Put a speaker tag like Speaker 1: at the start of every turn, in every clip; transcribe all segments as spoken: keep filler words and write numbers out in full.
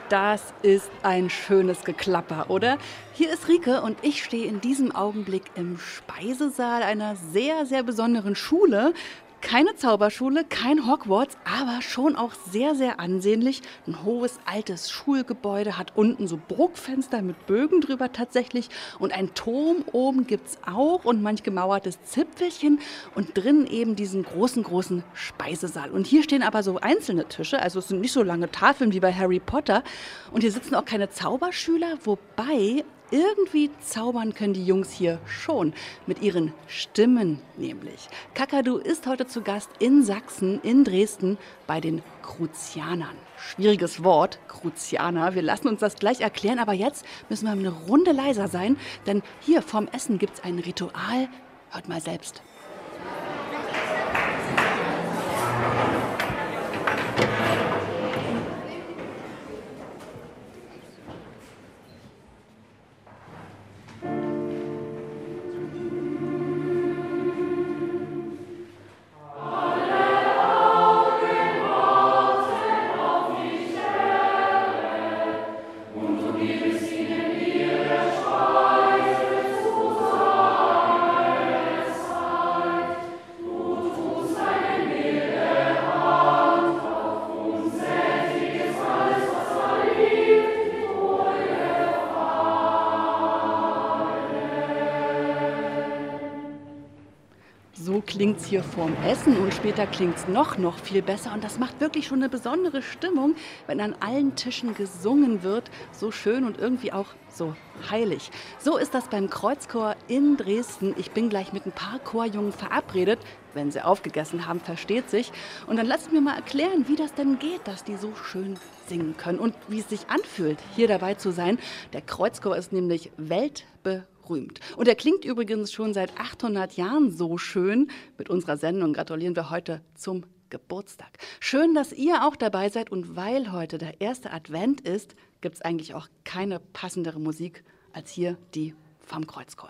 Speaker 1: Das ist ein schönes Geklapper, oder? Hier ist Rike und ich stehe in diesem Augenblick im Speisesaal einer sehr, sehr besonderen Schule. Keine Zauberschule, kein Hogwarts, aber schon auch sehr, sehr ansehnlich. Ein hohes, altes Schulgebäude hat unten so Bruchfenster mit Bögen drüber tatsächlich. Und ein Turm oben gibt's auch und manch gemauertes Zipfelchen. Und drinnen eben diesen großen, großen Speisesaal. Und hier stehen aber so einzelne Tische, also es sind nicht so lange Tafeln wie bei Harry Potter. Und hier sitzen auch keine Zauberschüler, wobei irgendwie zaubern können die Jungs hier schon, mit ihren Stimmen nämlich. Kakadu ist heute zu Gast in Sachsen, in Dresden, bei den Cruzianern. Schwieriges Wort, Cruzianer. Wir lassen uns das gleich erklären, aber jetzt müssen wir eine Runde leiser sein, denn hier vorm Essen gibt es ein Ritual. Hört mal selbst. So klingt's hier vorm Essen und später klingt's noch, noch viel besser. Und das macht wirklich schon eine besondere Stimmung, wenn an allen Tischen gesungen wird. So schön und irgendwie auch so heilig. So ist das beim Kreuzchor in Dresden. Ich bin gleich mit ein paar Chorjungen verabredet. Wenn sie aufgegessen haben, versteht sich. Und dann lasst mir mal erklären, wie das denn geht, dass die so schön singen können und wie es sich anfühlt, hier dabei zu sein. Der Kreuzchor ist nämlich weltberühmt. Und er klingt übrigens schon seit achthundert Jahren so schön. Mit unserer Sendung gratulieren wir heute zum Geburtstag. Schön, dass ihr auch dabei seid. Und weil heute der erste Advent ist, gibt es eigentlich auch keine passendere Musik als hier die vom Kreuzchor.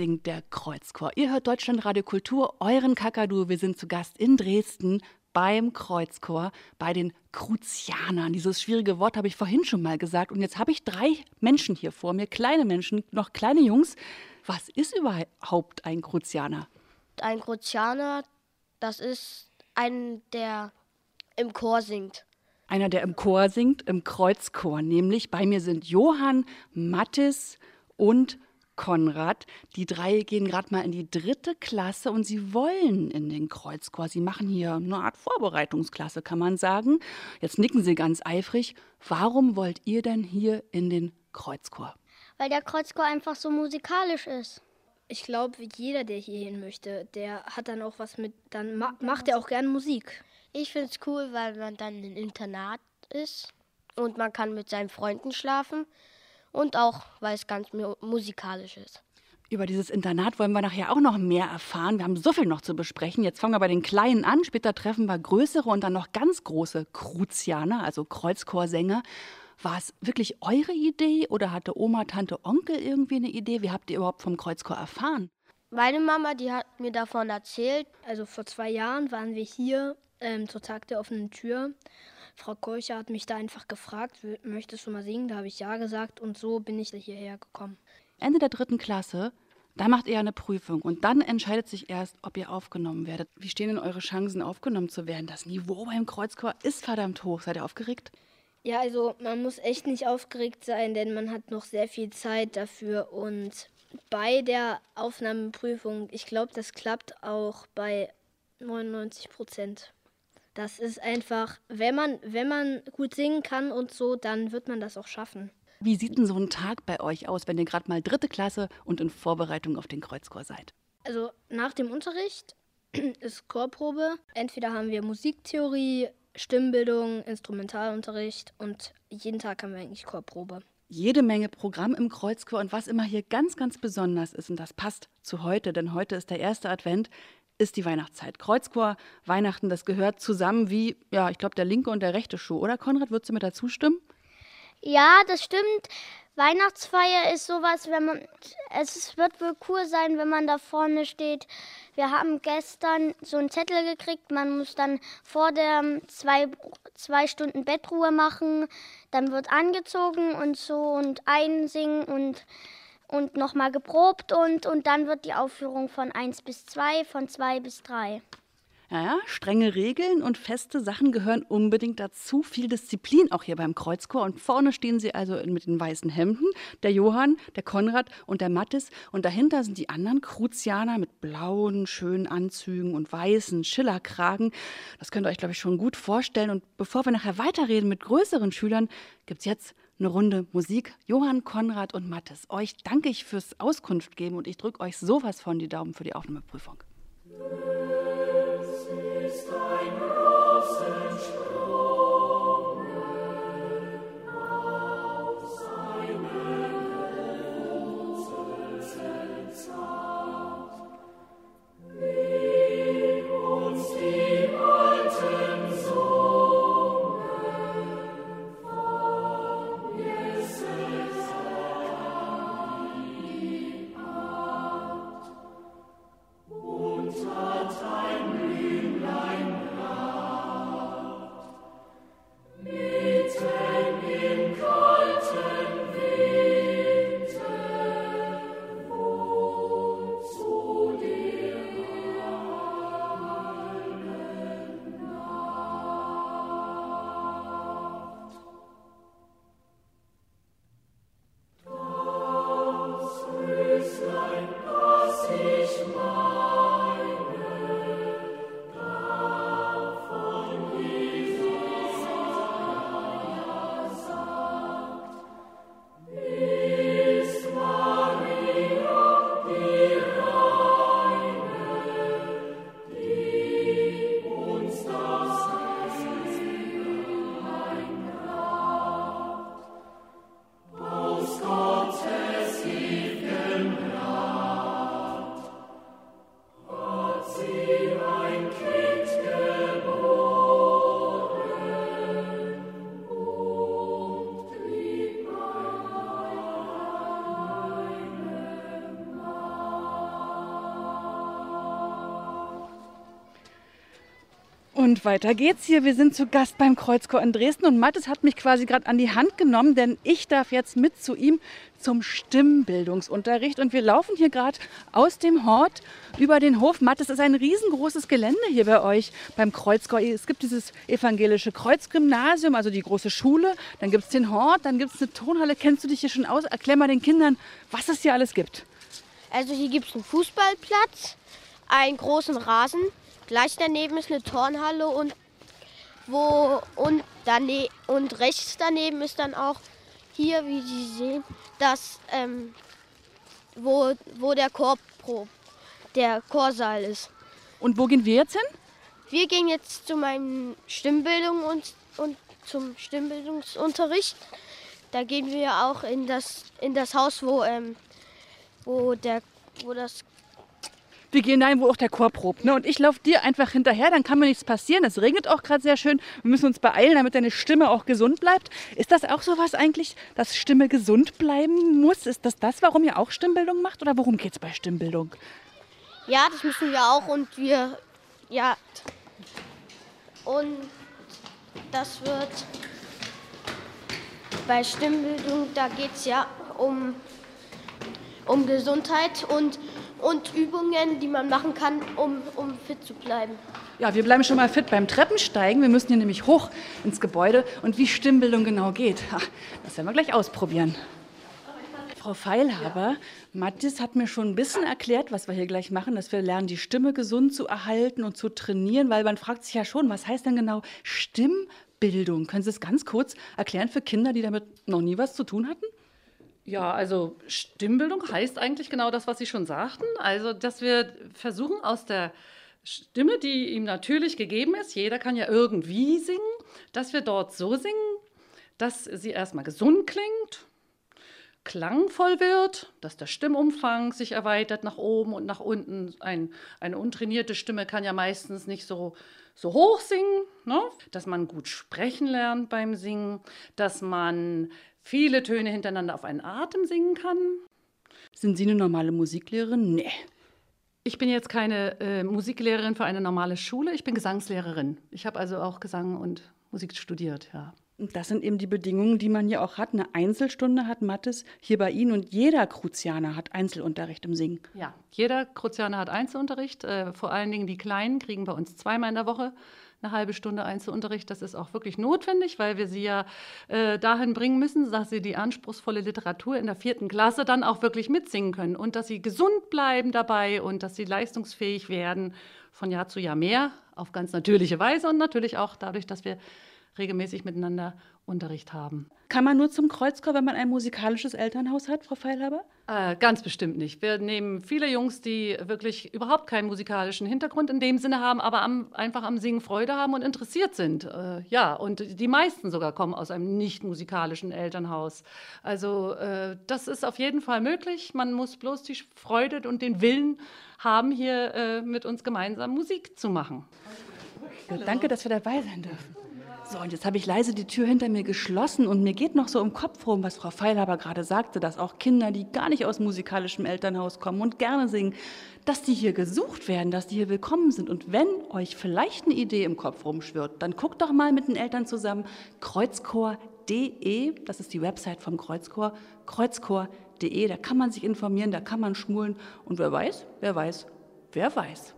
Speaker 1: singt der Kreuzchor. Ihr hört Deutschlandradio Kultur, euren Kakadu. Wir sind zu Gast in Dresden beim Kreuzchor, bei den Cruzianern. Dieses schwierige Wort habe ich vorhin schon mal gesagt. Und jetzt habe ich drei Menschen hier vor mir, kleine Menschen, noch kleine Jungs. Was ist überhaupt ein Cruzianer?
Speaker 2: Ein Cruzianer, das ist ein, der im Chor singt.
Speaker 1: Einer, der im Chor singt, im Kreuzchor. Nämlich bei mir sind Johann, Mathis und Konrad. Die drei gehen gerade mal in die dritte Klasse und sie wollen in den Kreuzchor. Sie machen hier eine Art Vorbereitungsklasse, kann man sagen. Jetzt nicken sie ganz eifrig. Warum wollt ihr denn hier in den Kreuzchor?
Speaker 3: Weil der Kreuzchor einfach so musikalisch ist.
Speaker 4: Ich glaube, jeder, der hier hin möchte, der hat dann auch was mit, dann ma- macht er auch gerne Musik.
Speaker 2: Ich finde es cool, weil man dann im Internat ist und man kann mit seinen Freunden schlafen. Und auch, weil es ganz mu- musikalisch ist.
Speaker 1: Über dieses Internat wollen wir nachher auch noch mehr erfahren. Wir haben so viel noch zu besprechen. Jetzt fangen wir bei den Kleinen an. Später treffen wir größere und dann noch ganz große Cruzianer, also Kreuzchorsänger. War es wirklich eure Idee oder hatte Oma, Tante, Onkel irgendwie eine Idee? Wie habt ihr überhaupt vom Kreuzchor erfahren?
Speaker 2: Meine Mama, die hat mir davon erzählt.
Speaker 4: Also vor zwei Jahren waren wir hier ähm, zur Tag der offenen Tür. Frau Keucher hat mich da einfach gefragt, möchtest du mal singen? Da habe ich ja gesagt und so bin ich hierher gekommen.
Speaker 1: Ende der dritten Klasse, da macht ihr eine Prüfung und dann entscheidet sich erst, ob ihr aufgenommen werdet. Wie stehen denn eure Chancen, aufgenommen zu werden? Das Niveau beim Kreuzchor ist verdammt hoch. Seid ihr aufgeregt?
Speaker 4: Ja, also man muss echt nicht aufgeregt sein, denn man hat noch sehr viel Zeit dafür und bei der Aufnahmeprüfung, ich glaube, das klappt auch bei neunundneunzig Prozent. Das ist einfach, wenn man, wenn man gut singen kann und so, dann wird man das auch schaffen.
Speaker 1: Wie sieht denn so ein Tag bei euch aus, wenn ihr gerade mal dritte Klasse und in Vorbereitung auf den Kreuzchor seid?
Speaker 4: Also nach dem Unterricht ist Chorprobe. Entweder haben wir Musiktheorie, Stimmbildung, Instrumentalunterricht und jeden Tag haben wir eigentlich Chorprobe.
Speaker 1: Jede Menge Programm im Kreuzchor und was immer hier ganz, ganz besonders ist, und das passt zu heute, denn heute ist der erste Advent, ist die Weihnachtszeit. Kreuzchor, Weihnachten, das gehört zusammen wie, ja, ich glaube, der linke und der rechte Schuh. Oder, Konrad, würdest du mir dazu stimmen?
Speaker 3: Ja, das stimmt. Weihnachtsfeier ist sowas, wenn man, es wird wohl cool sein, wenn man da vorne steht. Wir haben gestern so einen Zettel gekriegt, man muss dann vor der zwei, zwei Stunden Bettruhe machen, dann wird angezogen und so und einsingen und Und nochmal geprobt und, und dann wird die Aufführung von eins bis zwei, von zwei bis drei.
Speaker 1: Ja, ja, strenge Regeln und feste Sachen gehören unbedingt dazu. Viel Disziplin auch hier beim Kreuzchor. Und vorne stehen sie also mit den weißen Hemden. Der Johann, der Konrad und der Mathis. Und dahinter sind die anderen Cruzianer mit blauen, schönen Anzügen und weißen Schillerkragen. Das könnt ihr euch, glaube ich, schon gut vorstellen. Und bevor wir nachher weiterreden mit größeren Schülern, gibt es jetzt eine Runde Musik. Johann, Konrad und Mathis, euch danke ich fürs Auskunft geben und ich drücke euch sowas von die Daumen für die Aufnahmeprüfung. Es ist ein großer Sprung auf seine Wurzeln zart, wie uns die alten Sungen von Jesus Art und hat Und weiter geht's hier. Wir sind zu Gast beim Kreuzchor in Dresden und Mathis hat mich quasi gerade an die Hand genommen, denn ich darf jetzt mit zu ihm zum Stimmbildungsunterricht. Und wir laufen hier gerade aus dem Hort über den Hof. Mathis, ist ein riesengroßes Gelände hier bei euch beim Kreuzchor. Es gibt dieses evangelische Kreuzgymnasium, also die große Schule. Dann gibt es den Hort, dann gibt es eine Turnhalle. Kennst du dich hier schon aus? Erklär mal den Kindern, was es hier alles gibt.
Speaker 2: Also hier gibt es einen Fußballplatz, einen großen Rasen. Gleich daneben ist eine Turnhalle und, wo, und, dane- und rechts daneben ist dann auch hier, wie Sie sehen, das, ähm, wo, wo der, Chorpro, der Chorsaal ist.
Speaker 1: Und wo gehen wir jetzt hin?
Speaker 2: Wir gehen jetzt zu meinem Stimmbildung und, und zum Stimmbildungsunterricht. Da gehen wir auch in das, in das Haus, wo, ähm, wo, der, wo das
Speaker 1: Wir gehen dahin, wo auch der Chor probt. Ne? Und ich laufe dir einfach hinterher, dann kann mir nichts passieren. Es regnet auch gerade sehr schön. Wir müssen uns beeilen, damit deine Stimme auch gesund bleibt. Ist das auch sowas eigentlich, dass Stimme gesund bleiben muss? Ist das das, warum ihr auch Stimmbildung macht? Oder worum geht es bei Stimmbildung?
Speaker 2: Ja, das müssen wir auch und wir, ja, und das wird bei Stimmbildung, da geht es ja um, um Gesundheit und, und Übungen, die man machen kann, um, um fit zu bleiben.
Speaker 1: Ja, wir bleiben schon mal fit beim Treppensteigen. Wir müssen hier nämlich hoch ins Gebäude. Und wie Stimmbildung genau geht, ha, das werden wir gleich ausprobieren. Frau Feilhaber, Mathis hat mir schon ein bisschen erklärt, was wir hier gleich machen, dass wir lernen, die Stimme gesund zu erhalten und zu trainieren, weil man fragt sich ja schon, was heißt denn genau Stimmbildung? Können Sie es ganz kurz erklären für Kinder, die damit noch nie was zu tun hatten?
Speaker 5: Ja, also Stimmbildung heißt eigentlich genau das, was Sie schon sagten. Also, dass wir versuchen, aus der Stimme, die ihm natürlich gegeben ist, jeder kann ja irgendwie singen, dass wir dort so singen, dass sie erstmal gesund klingt, klangvoll wird, dass der Stimmumfang sich erweitert nach oben und nach unten. Ein, eine untrainierte Stimme kann ja meistens nicht so, so hoch singen, ne? Dass man gut sprechen lernt beim Singen, dass man viele Töne hintereinander auf einen Atem singen kann.
Speaker 1: Sind Sie eine normale Musiklehrerin? Nee.
Speaker 5: Ich bin jetzt keine äh, Musiklehrerin für eine normale Schule, ich bin Gesangslehrerin. Ich habe also auch Gesang und Musik studiert, ja.
Speaker 1: Das sind eben die Bedingungen, die man hier auch hat. Eine Einzelstunde hat Mathis hier bei Ihnen und jeder Kruzianer hat Einzelunterricht im Singen.
Speaker 5: Ja, jeder Kruzianer hat Einzelunterricht. Äh, vor allen Dingen die Kleinen kriegen bei uns zweimal in der Woche eine halbe Stunde Einzelunterricht. Das ist auch wirklich notwendig, weil wir sie ja äh, dahin bringen müssen, dass sie die anspruchsvolle Literatur in der vierten Klasse dann auch wirklich mitsingen können und dass sie gesund bleiben dabei und dass sie leistungsfähig werden, von Jahr zu Jahr mehr, auf ganz natürliche Weise und natürlich auch dadurch, dass wir regelmäßig miteinander Unterricht haben.
Speaker 1: Kann man nur zum Kreuzchor, wenn man ein musikalisches Elternhaus hat, Frau Feilhaber?
Speaker 5: Äh, ganz bestimmt nicht. Wir nehmen viele Jungs, die wirklich überhaupt keinen musikalischen Hintergrund in dem Sinne haben, aber am, einfach am Singen Freude haben und interessiert sind. Äh, ja, und die meisten sogar kommen aus einem nicht musikalischen Elternhaus. Also äh, das ist auf jeden Fall möglich. Man muss bloß die Freude und den Willen haben, hier äh, mit uns gemeinsam Musik zu machen.
Speaker 1: Ja, danke, dass wir dabei sein dürfen. So, und jetzt habe ich leise die Tür hinter mir geschlossen und mir geht noch so im Kopf rum, was Frau Feilhaber gerade sagte, dass auch Kinder, die gar nicht aus musikalischem Elternhaus kommen und gerne singen, dass die hier gesucht werden, dass die hier willkommen sind. Und wenn euch vielleicht eine Idee im Kopf rumschwirrt, dann guckt doch mal mit den Eltern zusammen kreuzchor punkt de, das ist die Website vom Kreuzchor, kreuzchor punkt de, da kann man sich informieren, da kann man schmulen und wer weiß, wer weiß, wer weiß.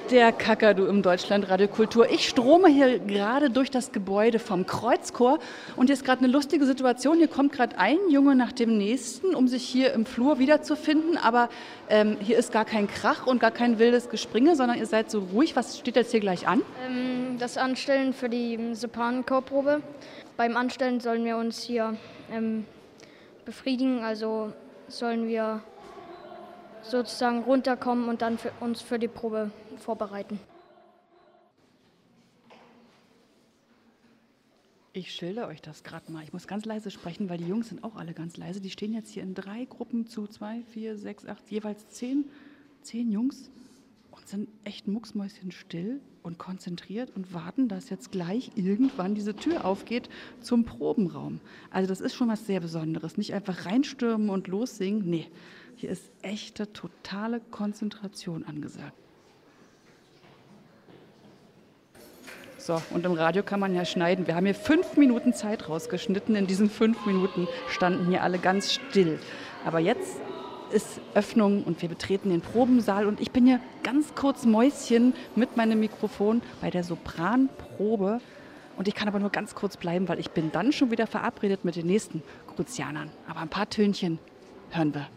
Speaker 1: Der Kakadu im Deutschlandradio Kultur. Ich strome hier gerade durch das Gebäude vom Kreuzchor und hier ist gerade eine lustige Situation. Hier kommt gerade ein Junge nach dem nächsten, um sich hier im Flur wiederzufinden. Aber ähm, hier ist gar kein Krach und gar kein wildes Gespringe, sondern ihr seid so ruhig. Was steht jetzt hier gleich an?
Speaker 6: Ähm, das Anstellen für die Sopranchorprobe. Beim Anstellen sollen wir uns hier ähm, befriedigen, also sollen wir sozusagen runterkommen und dann für uns für die Probe vorbereiten.
Speaker 1: Ich schilder euch das gerade mal. Ich muss ganz leise sprechen, weil die Jungs sind auch alle ganz leise. Die stehen jetzt hier in drei Gruppen zu zwei, vier, sechs, acht, jeweils zehn, zehn Jungs und sind echt mucksmäuschenstill und konzentriert und warten, dass jetzt gleich irgendwann diese Tür aufgeht zum Probenraum. Also das ist schon was sehr Besonderes. Nicht einfach reinstürmen und lossingen. Nee, hier ist echte, totale Konzentration angesagt. So, und im Radio kann man ja schneiden. Wir haben hier fünf Minuten Zeit rausgeschnitten. In diesen fünf Minuten standen hier alle ganz still. Aber jetzt ist Öffnung und wir betreten den Probensaal. Und ich bin hier ganz kurz Mäuschen mit meinem Mikrofon bei der Sopranprobe. Und ich kann aber nur ganz kurz bleiben, weil ich bin dann schon wieder verabredet mit den nächsten Cruzianern. Aber ein paar Tönchen hören wir.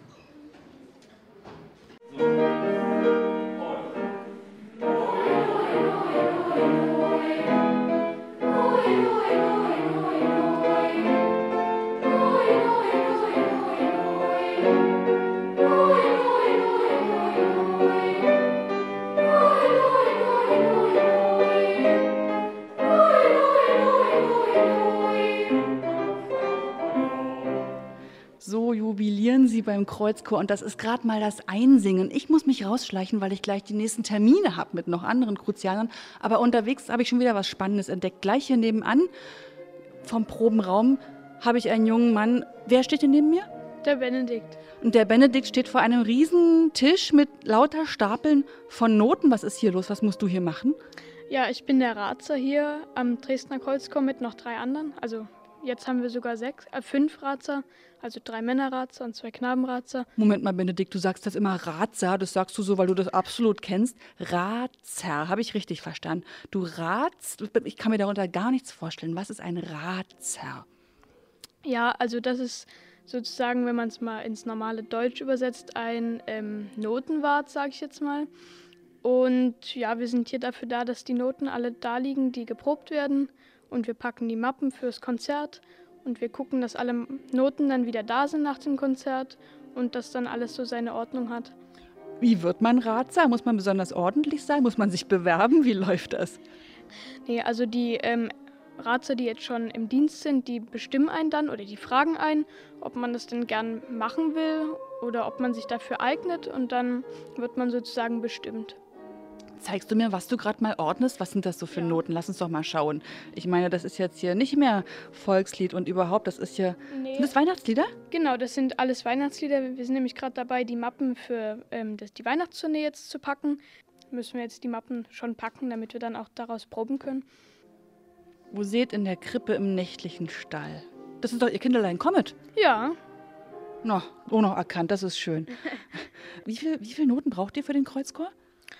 Speaker 1: So jubilieren sie beim Kreuzchor und das ist gerade mal das Einsingen. Ich muss mich rausschleichen, weil ich gleich die nächsten Termine habe mit noch anderen Cruzianern. Aber unterwegs habe ich schon wieder was Spannendes entdeckt. Gleich hier nebenan vom Probenraum habe ich einen jungen Mann. Wer steht hier neben mir?
Speaker 7: Der Benedikt.
Speaker 1: Und der Benedikt steht vor einem riesen Tisch mit lauter Stapeln von Noten. Was ist hier los? Was musst du hier machen?
Speaker 7: Ja, ich bin der Razer hier am Dresdner Kreuzchor mit noch drei anderen. Also jetzt haben wir sogar sechs, äh, fünf Razer, also drei Männerrazer und zwei Knabenrazer.
Speaker 1: Moment mal, Benedikt, du sagst das immer Razer, das sagst du so, weil du das absolut kennst. Razer, habe ich richtig verstanden. Du ratst, ich kann mir darunter gar nichts vorstellen. Was ist ein Razer?
Speaker 7: Ja, also das ist sozusagen, wenn man es mal ins normale Deutsch übersetzt, ein ähm, Notenwart, sage ich jetzt mal. Und ja, wir sind hier dafür da, dass die Noten alle da liegen, die geprobt werden. Und wir packen die Mappen fürs Konzert und wir gucken, dass alle Noten dann wieder da sind nach dem Konzert und dass dann alles so seine Ordnung hat.
Speaker 1: Wie wird man Razer? Muss man besonders ordentlich sein? Muss man sich bewerben? Wie läuft das?
Speaker 7: Nee, also die ähm, Razer, die jetzt schon im Dienst sind, die bestimmen einen dann oder die fragen einen, ob man das denn gern machen will oder ob man sich dafür eignet und dann wird man sozusagen bestimmt.
Speaker 1: Zeigst du mir, was du gerade mal ordnest? Was sind das so für
Speaker 7: Ja.
Speaker 1: Noten? Lass uns doch mal schauen. Ich meine, das ist jetzt hier nicht mehr Volkslied und überhaupt, das ist hier...
Speaker 7: Nee.
Speaker 1: Sind das Weihnachtslieder?
Speaker 7: Genau, das sind alles Weihnachtslieder. Wir sind nämlich gerade dabei, die Mappen für ähm, das, die Weihnachtstournee jetzt zu packen. Müssen wir jetzt die Mappen schon packen, damit wir dann auch daraus proben können.
Speaker 1: Wo seht in der Krippe im nächtlichen Stall? Das ist doch ihr Kinderlein Comet.
Speaker 7: Ja,
Speaker 1: No, oh, noch erkannt, das ist schön. Wie viel, wie viele Noten braucht ihr für den Kreuzchor?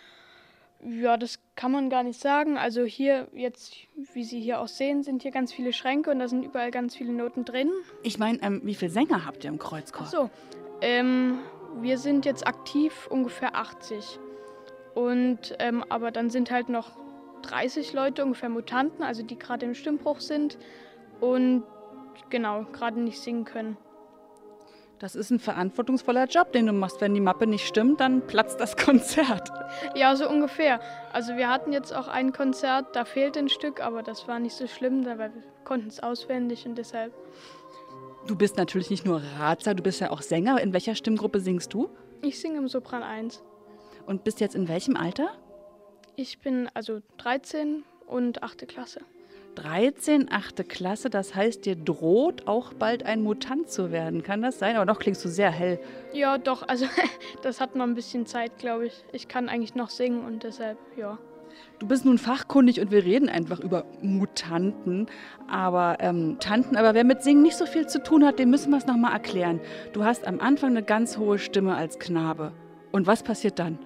Speaker 7: ja, das kann man gar nicht sagen. Also hier jetzt, wie Sie hier auch sehen, sind hier ganz viele Schränke und da sind überall ganz viele Noten drin.
Speaker 1: Ich meine, ähm, wie viele Sänger habt ihr im Kreuzchor?
Speaker 7: Ach so, ähm, wir sind jetzt aktiv ungefähr achtzig. Und ähm, aber dann sind halt noch dreißig Leute, ungefähr Mutanten, also die gerade im Stimmbruch sind und genau, gerade nicht singen können.
Speaker 1: Das ist ein verantwortungsvoller Job, den du machst. Wenn die Mappe nicht stimmt, dann platzt das Konzert.
Speaker 7: Ja, so ungefähr. Also wir hatten jetzt auch ein Konzert, da fehlt ein Stück, aber das war nicht so schlimm, weil wir konnten es auswendig und deshalb.
Speaker 1: Du bist natürlich nicht nur Razer, du bist ja auch Sänger. In welcher Stimmgruppe singst du?
Speaker 7: Ich singe im Sopran eins.
Speaker 1: Und bist jetzt in welchem Alter?
Speaker 7: Ich bin also dreizehn und achte Klasse.
Speaker 1: dreizehn, achte Klasse, das heißt, dir droht auch bald ein Mutant zu werden. Kann das sein? Aber noch klingst du sehr hell.
Speaker 7: Ja, doch, also das hat noch ein bisschen Zeit, glaube ich. Ich kann eigentlich noch singen und deshalb, ja.
Speaker 1: Du bist nun fachkundig und wir reden einfach über Mutanten. Aber ähm, Tanten, aber wer mit Singen nicht so viel zu tun hat, dem müssen wir es nochmal erklären. Du hast am Anfang eine ganz hohe Stimme als Knabe. Und was passiert dann?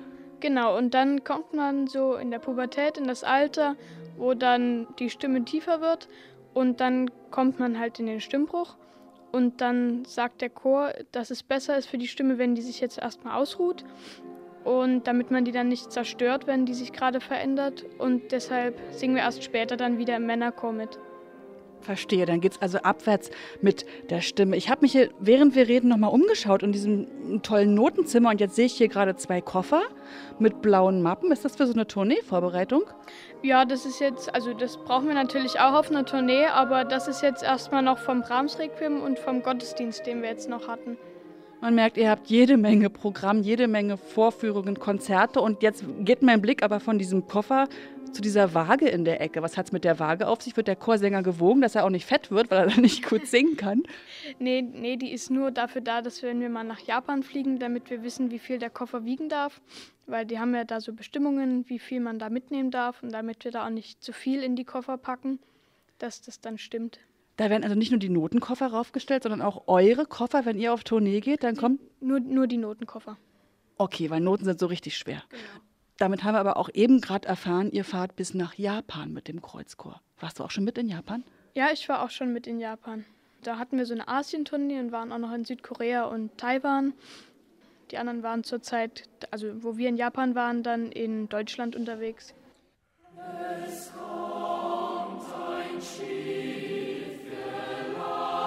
Speaker 7: Genau, und dann kommt man so in der Pubertät in das Alter, wo dann die Stimme tiefer wird und dann kommt man halt in den Stimmbruch und dann sagt der Chor, dass es besser ist für die Stimme, wenn die sich jetzt erstmal ausruht und damit man die dann nicht zerstört, wenn die sich gerade verändert und deshalb singen wir erst später dann wieder im Männerchor mit.
Speaker 1: Verstehe, dann geht es also abwärts mit der Stimme. Ich habe mich hier, während wir reden, nochmal umgeschaut in diesem tollen Notenzimmer und jetzt sehe ich hier gerade zwei Koffer mit blauen Mappen. Ist das für so eine Tournee-Vorbereitung?
Speaker 7: Ja, das ist jetzt, also das brauchen wir natürlich auch auf einer Tournee, aber das ist jetzt erstmal noch vom Brahms-Requiem und vom Gottesdienst, den wir jetzt noch hatten.
Speaker 1: Man merkt, ihr habt jede Menge Programm, jede Menge Vorführungen, Konzerte und jetzt geht mein Blick aber von diesem Koffer zu dieser Waage in der Ecke. Was hat es mit der Waage auf sich? Wird der Chorsänger gewogen, dass er auch nicht fett wird, weil er dann nicht gut singen kann?
Speaker 7: Nee, nee, die ist nur dafür da, dass wenn wir mal nach Japan fliegen, damit wir wissen, wie viel der Koffer wiegen darf. Weil die haben ja da so Bestimmungen, wie viel man da mitnehmen darf und damit wir da auch nicht zu viel in die Koffer packen, dass das dann stimmt.
Speaker 1: Da werden also nicht nur die Notenkoffer raufgestellt, sondern auch eure Koffer, wenn ihr auf Tournee geht, dann kommt...
Speaker 7: Nur, nur die Notenkoffer.
Speaker 1: Okay, weil Noten sind so richtig schwer.
Speaker 7: Genau.
Speaker 1: Damit haben wir aber auch eben gerade erfahren, ihr fahrt bis nach Japan mit dem Kreuzchor. Warst du auch schon mit in Japan?
Speaker 7: Ja, ich war auch schon mit in Japan. Da hatten wir so eine Asientournee und waren auch noch in Südkorea und Taiwan. Die anderen waren zurzeit, also wo wir in Japan waren, dann in Deutschland unterwegs. Es kommt ein Schiff geladen,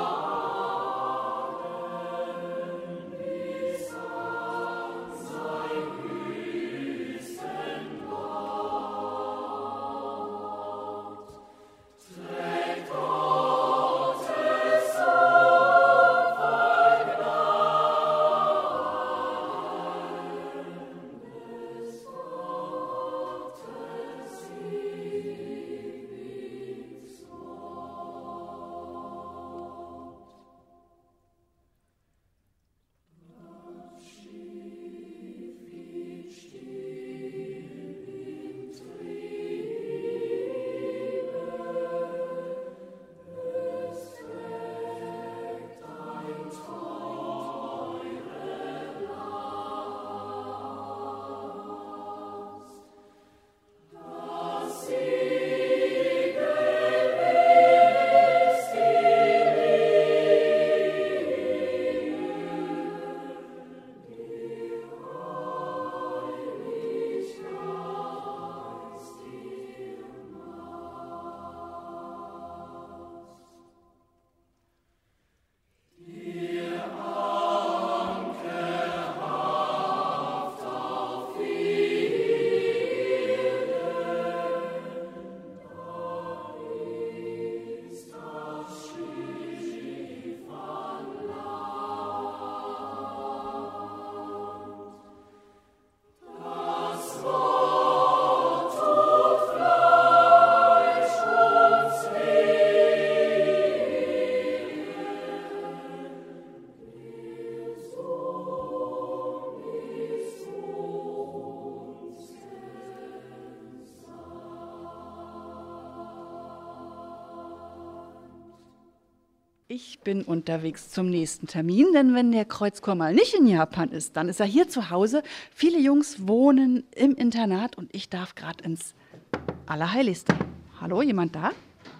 Speaker 7: bis an sein höchsten Ort. Trägt Gottes Sohn voll Gnaden, des Gottes
Speaker 1: Ich bin unterwegs zum nächsten Termin, denn wenn der Kreuzchor mal nicht in Japan ist, dann ist er hier zu Hause. Viele Jungs wohnen im Internat und ich darf gerade ins Allerheiligste. Hallo, jemand da?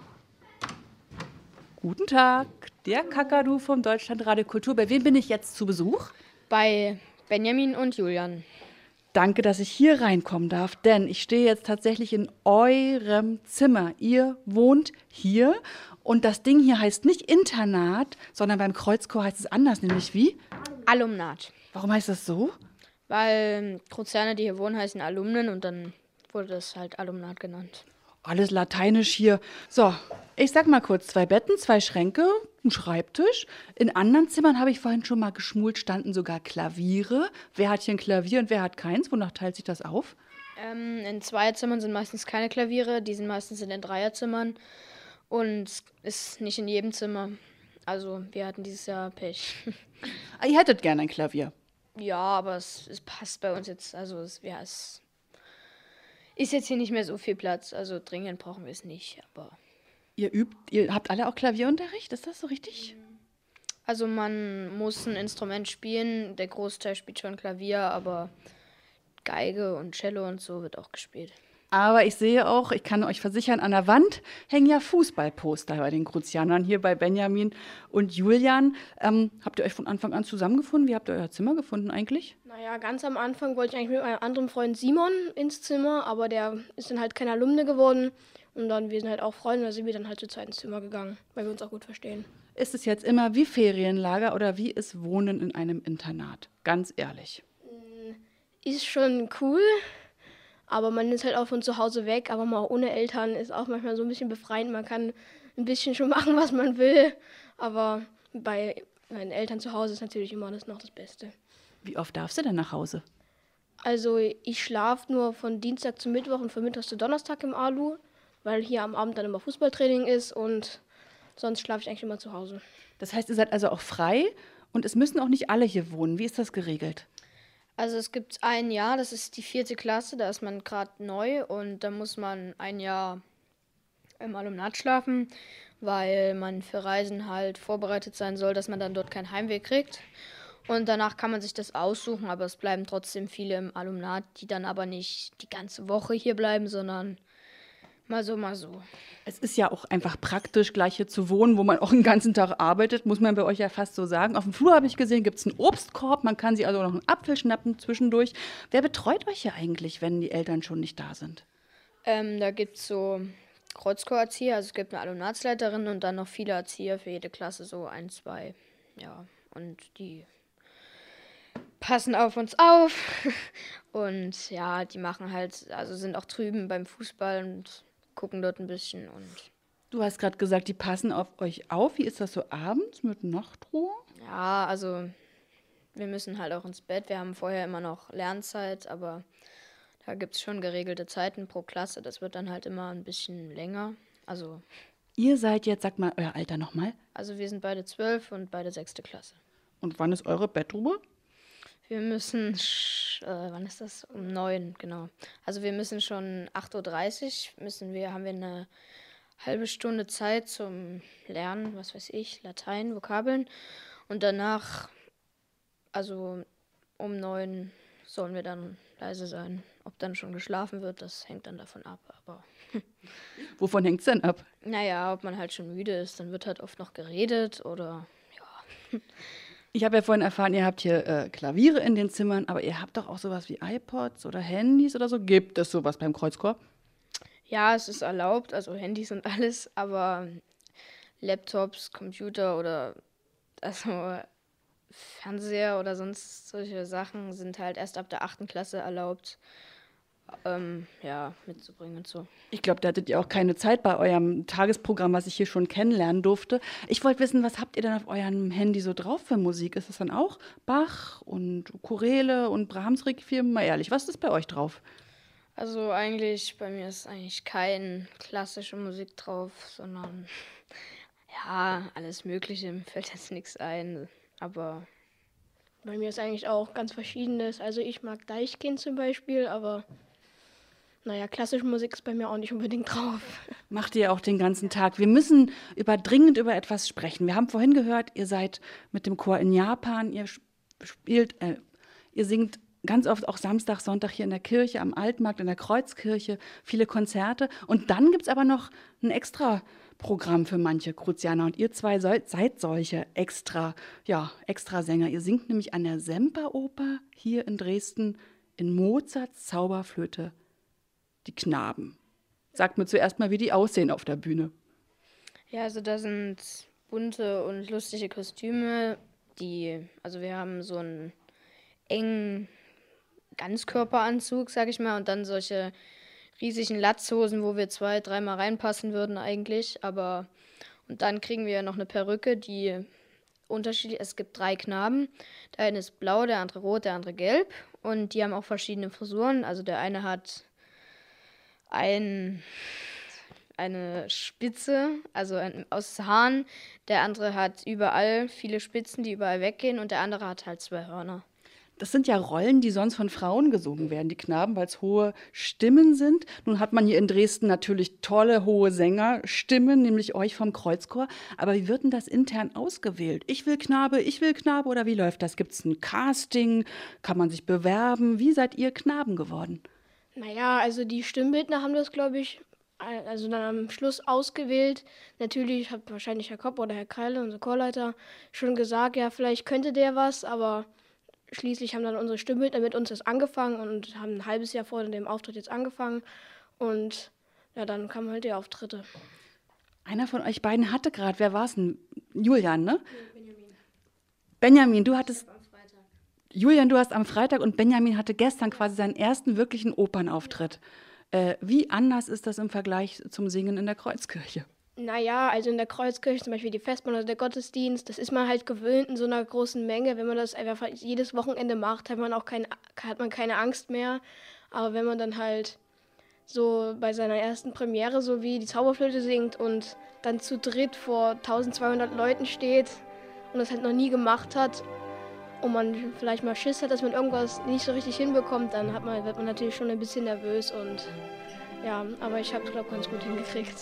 Speaker 1: Guten Tag, der Kakadu vom Deutschlandradio Kultur. Bei wem bin ich jetzt zu Besuch?
Speaker 8: Bei Benjamin und Julian.
Speaker 1: Danke, dass ich hier reinkommen darf, denn ich stehe jetzt tatsächlich in eurem Zimmer. Ihr wohnt hier und das Ding hier heißt nicht Internat, sondern beim Kreuzchor heißt es anders, nämlich wie?
Speaker 8: Alumnat.
Speaker 1: Warum heißt das so?
Speaker 8: Weil Kruzerne, die hier wohnen, heißen Alumnen und dann wurde das halt Alumnat genannt.
Speaker 1: Alles lateinisch hier. So, ich sag mal kurz, zwei Betten, zwei Schränke, ein Schreibtisch. In anderen Zimmern habe ich vorhin schon mal geschmult, standen sogar Klaviere. Wer hat hier ein Klavier und wer hat keins? Wonach teilt sich das auf?
Speaker 8: Ähm, in Zweierzimmern sind meistens keine Klaviere, die sind meistens in den Dreierzimmern und ist nicht in jedem Zimmer. Also wir hatten dieses Jahr Pech.
Speaker 1: Ah, ihr hättet gerne ein Klavier.
Speaker 8: Ja, aber es, es passt bei uns jetzt, also es, ja, es ist jetzt hier nicht mehr so viel Platz, also dringend brauchen wir es nicht, aber...
Speaker 1: Ihr übt, ihr habt alle auch Klavierunterricht, ist das so richtig?
Speaker 8: Also man muss ein Instrument spielen, der Großteil spielt schon Klavier, aber Geige und Cello und so wird auch gespielt.
Speaker 1: Aber ich sehe auch, ich kann euch versichern, an der Wand hängen ja Fußballposter bei den Cruzianern, hier bei Benjamin und Julian. Ähm, habt ihr euch von Anfang an zusammengefunden? Wie habt ihr euer Zimmer gefunden eigentlich?
Speaker 6: Naja, ganz am Anfang wollte ich eigentlich mit meinem anderen Freund Simon ins Zimmer, aber der ist dann halt kein Alumne geworden. Und dann, wir sind halt auch Freunde, da sind wir dann halt zu zweit ins Zimmer gegangen, weil wir uns auch gut verstehen.
Speaker 1: Ist es jetzt immer wie Ferienlager oder wie ist Wohnen in einem Internat? Ganz ehrlich.
Speaker 6: Ist schon cool, aber man ist halt auch von zu Hause weg, aber mal ohne Eltern ist auch manchmal so ein bisschen befreiend. Man kann ein bisschen schon machen, was man will, aber bei meinen Eltern zu Hause ist natürlich immer das noch das Beste.
Speaker 1: Wie oft darfst du denn nach Hause?
Speaker 6: Also ich schlafe nur von Dienstag zu Mittwoch und von Mittwoch zu Donnerstag im Alu, weil hier am Abend dann immer Fußballtraining ist und sonst schlafe ich eigentlich immer zu Hause.
Speaker 1: Das heißt, ihr seid also auch frei und es müssen auch nicht alle hier wohnen. Wie ist das geregelt?
Speaker 8: Also es gibt ein Jahr, das ist die vierte Klasse, da ist man gerade neu und da muss man ein Jahr im Alumnat schlafen, weil man für Reisen halt vorbereitet sein soll, dass man dann dort keinen Heimweh kriegt. Und danach kann man sich das aussuchen, aber es bleiben trotzdem viele im Alumnat, die dann aber nicht die ganze Woche hier bleiben, sondern mal so, mal so.
Speaker 1: Es ist ja auch einfach praktisch, gleich hier zu wohnen, wo man auch den ganzen Tag arbeitet, muss man bei euch ja fast so sagen. Auf dem Flur habe ich gesehen, gibt es einen Obstkorb, man kann sich also noch einen Apfel schnappen zwischendurch. Wer betreut euch hier eigentlich, wenn die Eltern schon nicht da sind?
Speaker 8: Ähm, da gibt es so Kreuzchor-Erzieher, also es gibt eine Alumnatsleiterin und dann noch viele Erzieher für jede Klasse, so ein, zwei, ja, und die passen auf uns auf und ja, die machen halt, also sind auch drüben beim Fußball und gucken dort ein bisschen und
Speaker 1: Du hast gerade gesagt, die passen auf euch auf. Wie ist das so abends mit Nachtruhe?
Speaker 8: ja, also wir müssen halt auch ins Bett. Wir haben vorher immer noch Lernzeit, aber da gibt es schon geregelte Zeiten pro Klasse. Das wird dann halt immer ein bisschen länger. Also,
Speaker 1: Ihr seid jetzt, sag mal, euer Alter nochmal.
Speaker 8: also wir sind beide zwölf und beide sechste Klasse.
Speaker 1: Und wann ist eure Bettruhe?
Speaker 8: Wir müssen, sch- äh, wann ist das? Um neun, genau. Also wir müssen schon acht Uhr dreißig, müssen wir, haben wir eine halbe Stunde Zeit zum Lernen, was weiß ich, Latein, Vokabeln. Und danach, also um neun sollen wir dann leise sein. Ob dann schon geschlafen wird, das hängt dann davon ab. Aber
Speaker 1: Wovon hängt es denn ab?
Speaker 8: naja, ob man halt schon müde ist, dann wird halt oft noch geredet oder ja.
Speaker 1: Ich habe ja vorhin erfahren, ihr habt hier äh, Klaviere in den Zimmern, aber ihr habt doch auch sowas wie iPods oder Handys oder so. Gibt es sowas beim Kreuzchor?
Speaker 8: Ja, es ist erlaubt, also Handys und alles, aber Laptops, Computer oder also Fernseher oder sonst solche Sachen sind halt erst ab der achten Klasse erlaubt, ähm, ja, mitzubringen und so.
Speaker 1: Ich glaube, da hattet ihr auch keine Zeit bei eurem Tagesprogramm, was ich hier schon kennenlernen durfte. Ich wollte wissen, was habt ihr denn auf eurem Handy so drauf für Musik? Ist das dann auch Bach und Ukulele und Brahms-Requiem? Mal ehrlich, was ist bei euch drauf?
Speaker 8: Also eigentlich, bei mir ist eigentlich keine klassische Musik drauf, sondern ja, alles Mögliche, mir fällt jetzt nichts ein, aber
Speaker 6: Bei mir ist eigentlich auch ganz Verschiedenes. Also ich mag Deichkind zum Beispiel, aber naja, klassische Musik ist bei mir auch nicht unbedingt drauf.
Speaker 1: Macht ihr auch den ganzen Tag. Wir müssen über, dringend über etwas sprechen. Wir haben vorhin gehört, ihr seid mit dem Chor in Japan, ihr sp- spielt, äh, ihr singt ganz oft auch Samstag, Sonntag hier in der Kirche, am Altmarkt, in der Kreuzkirche, viele Konzerte. Und dann gibt es aber noch ein extra Programm für manche Cruzianer. Und ihr zwei seid, seid solche extra, ja, Extrasänger. Ihr singt nämlich an der Semperoper hier in Dresden in Mozarts Zauberflöte Die Knaben. Sagt mir zuerst mal, wie die aussehen auf der Bühne.
Speaker 8: ja, also da sind bunte und lustige Kostüme, die, also wir haben so einen engen Ganzkörperanzug, sag ich mal, und dann solche riesigen Latzhosen, wo wir zwei, dreimal reinpassen würden eigentlich, aber und dann kriegen wir noch eine Perücke, die unterschiedlich, es gibt drei Knaben, der eine ist blau, der andere rot, der andere gelb und die haben auch verschiedene Frisuren, also der eine hat ein, eine Spitze, also ein, aus Haaren, der andere hat überall viele Spitzen, die überall weggehen und der andere hat halt zwei Hörner.
Speaker 1: Das sind ja Rollen, die sonst von Frauen gesungen werden, die Knaben, weil es hohe Stimmen sind. Nun hat man hier in Dresden natürlich tolle, hohe Sängerstimmen, nämlich euch vom Kreuzchor. Aber wie wird denn das intern ausgewählt? Ich will Knabe, ich will Knabe oder wie läuft das? Gibt es ein Casting? Kann man sich bewerben? Wie seid ihr Knaben geworden?
Speaker 6: Naja, also die Stimmbildner haben das, glaube ich, also dann am Schluss ausgewählt. Natürlich hat wahrscheinlich Herr Kopp oder Herr Kreile, unser Chorleiter, schon gesagt, ja, vielleicht könnte der was, aber schließlich haben dann unsere Stimmbildner mit uns das angefangen und haben ein halbes Jahr vor dem Auftritt jetzt angefangen. Und ja, dann kamen halt die Auftritte.
Speaker 1: Einer von euch beiden hatte gerade, wer war es denn? Julian, ne? Benjamin. Benjamin, du hattest... Julian, du hast am Freitag und Benjamin hatte gestern quasi seinen ersten wirklichen Opernauftritt. Äh, wie anders ist das im Vergleich zum Singen in der Kreuzkirche?
Speaker 6: Naja, also in der Kreuzkirche zum Beispiel die Festbahn oder der Gottesdienst, das ist man halt gewöhnt in so einer großen Menge. Wenn man das einfach jedes Wochenende macht, hat man auch kein, hat man keine Angst mehr. Aber wenn man dann halt so bei seiner ersten Premiere so wie die Zauberflöte singt und dann zu dritt vor eintausendzweihundert Leuten steht und das halt noch nie gemacht hat und man vielleicht mal Schiss hat, dass man irgendwas nicht so richtig hinbekommt, dann hat man, wird man natürlich schon ein bisschen nervös und ja, aber ich habe es, glaube ich, ganz gut hingekriegt.